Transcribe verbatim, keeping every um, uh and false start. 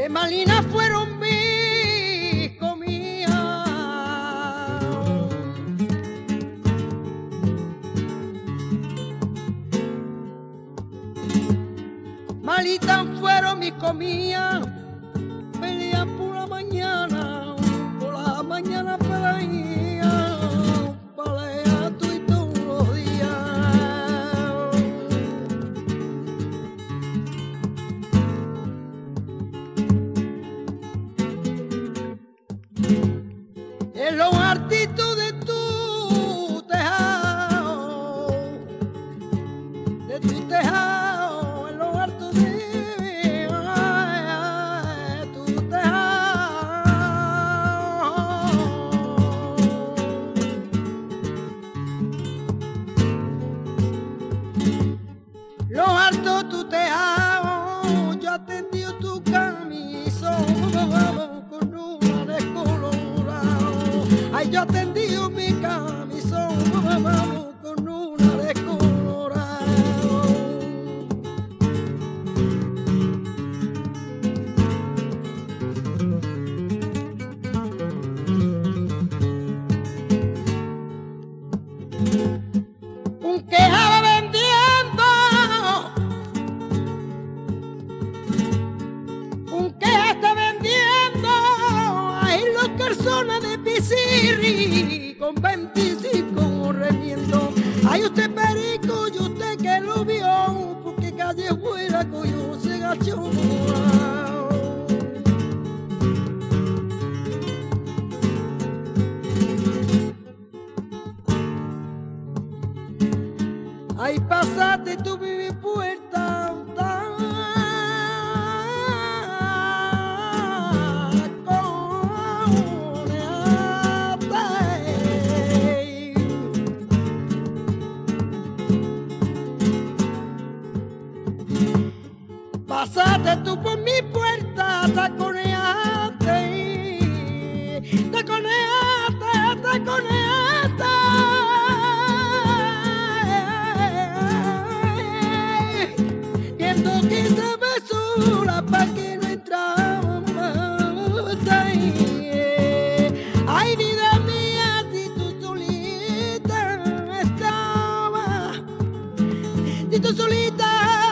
Malinas fueron mis comidas, malitas fueron mis comidas, pelean por la mañana, por la mañana pelean, pelea tú y todos los días. En los artitos de tu tejado, de tu tejado, en los hartos de tu tejado, los hartos tu tejado, yo atendí tu camisón con una descolorado. Ay, yo atendí mi camisón con una descolorado. Un quejaba vendiendo, un queja está vendiendo, ahí los calzones de pisirri con veinticinco remiendo. Ay, usted perico, y usted que lo vio, porque calle fuera coyo se gachó. Ay, pasate tú mi puerta, pasate tú por mi puerta, taconeate, taconeate, taconeate. Viendo que se me sola pa' que no entraba más. Ay, vida mía, si tú solita estabas, si tú solita